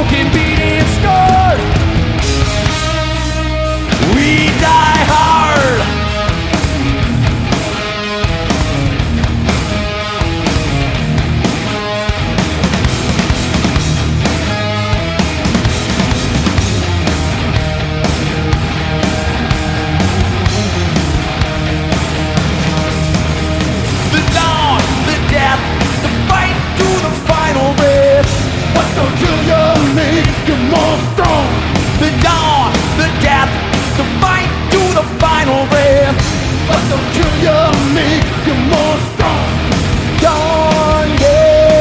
broken, beating scars. We die hard. But don't kill your make you monster.